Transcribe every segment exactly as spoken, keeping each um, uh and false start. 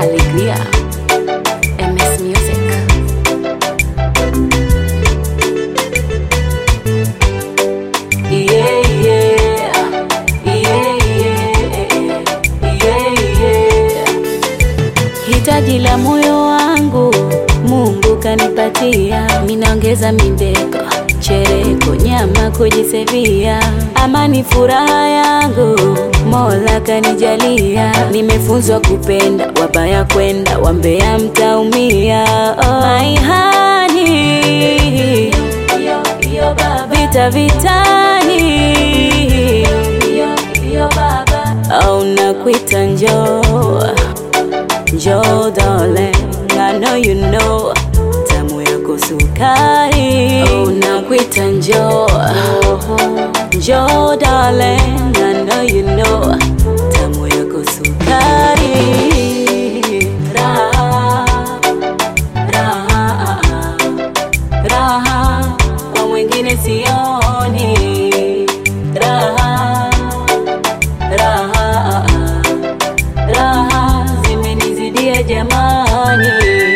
Alegria, M S Music. Yeah, yeah, yeah, yeah, yeah, yeah. Hitaji la moyo wangu Mungu kanipatia, minaongeza mindeko, chereko, nyama kujisevia. Amani furaha yangu Mola kanijalia, nimefunzwa kupenda, wabaya kwenda, wambea mtaumia. Oh, my honey, vita vitani, oh, nakuita njoo, njoo darling, I know you know, tamu yako sukari. Oh, nakuita njoo, njoo darling, I know you know, tamu yako sukari. Raha, raha, raha, kwa mwingine sioni. Raha, raha, raha, zimenizidia jamani.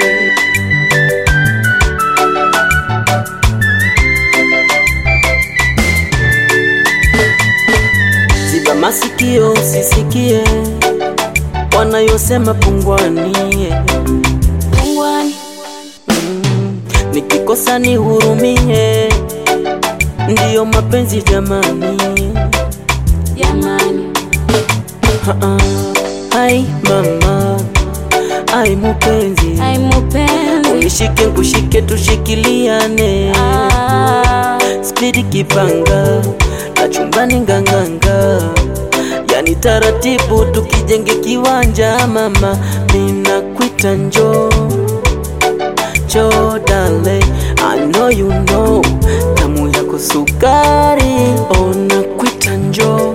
Ziba masikio usisikie wanayosema pungwani, Pungwani, mm, nikikosa nihurumie, ndiyo mapenzi jamani, jamani. ha -ha. Ai mama, ai mupenzi, Ai mupenzi, unishike kushike tushikiliane, ah, spidi kipanga na chumbani nganganga, yani taratibu tukijenge kiwanja. Mama mina kuita njoo, njoo darling, I know you know, tamu yako sukari. Oh, nakuita njoo,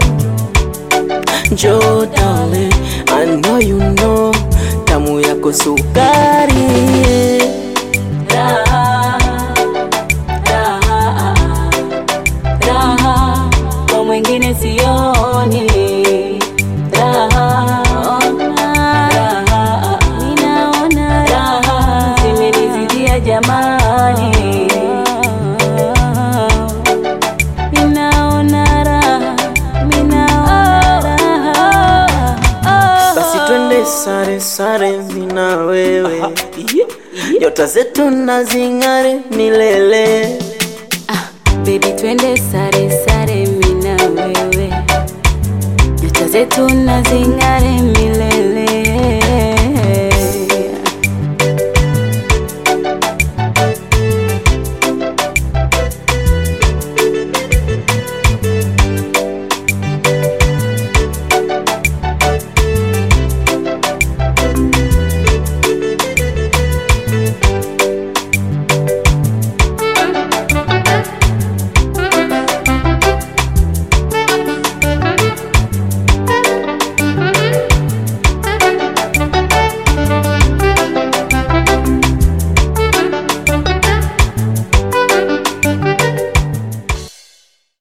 njoo darling, I know you know, tamu yako sukari. raha, raha, raha, kwa mwingine sioni. Raha, raha, ninaona raha, zimenizidia jamani. Ninaona raha, ninaona raha. Basi twende sare sare mina wewe, nyota zetu na zing'are milele. Ah, baby twende sare sare mina wewe, nyota zetu na zing'are milele.